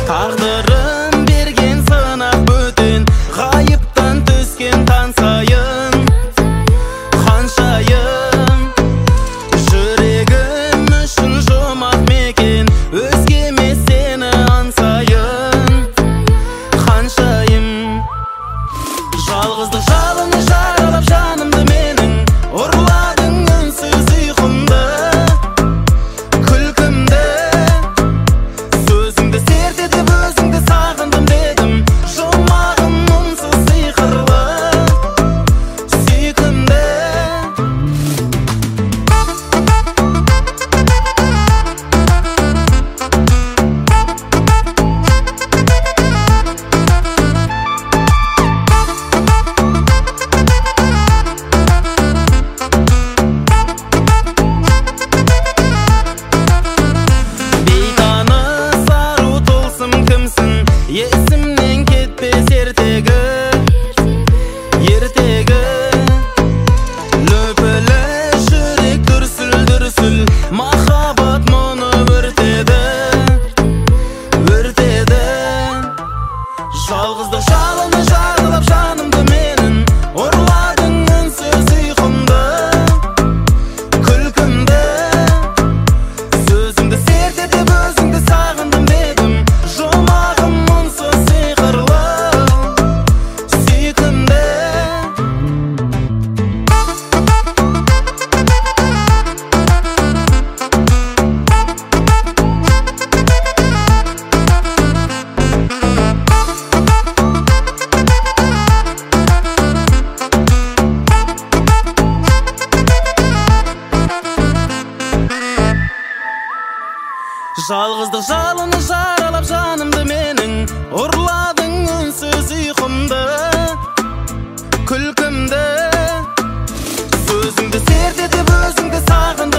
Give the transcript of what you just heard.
Taqdırım bergen sınaq böten, gayıptan түскен taң сайын Қаншайым жүрегім үшін жұмақ мекен, өзгеме сені аңсайын Қаншайым жалғыздық жалыны жаралап жанымды менің, ұрладың үнсіз ұйқымды, күлкімді, сөзіңді серт етіп өзіңді сағындым дедім, жұмағым мұңсыз сиқырлы сүйкімді. Бейтаныс ару тылсым кімсің, есімнен кетпес ертегі Лөпілі жүрек дүрсіл, махаббат мұны өртеді Жалғыздық жалыны жаралап жанымды менің, ұрладың үнсіз ұйқымды, күлкімді, сөзіңді серт етіп өзіңді сағындым дедім, жұмағым мұңсыз сиқырлы сүйкімді. Жалғыздық жалыны жаралап жанымды менің, ұрладың үнсіз ұйқымды, күлкімді, сөзіңді серт етіп өзіңді сағындым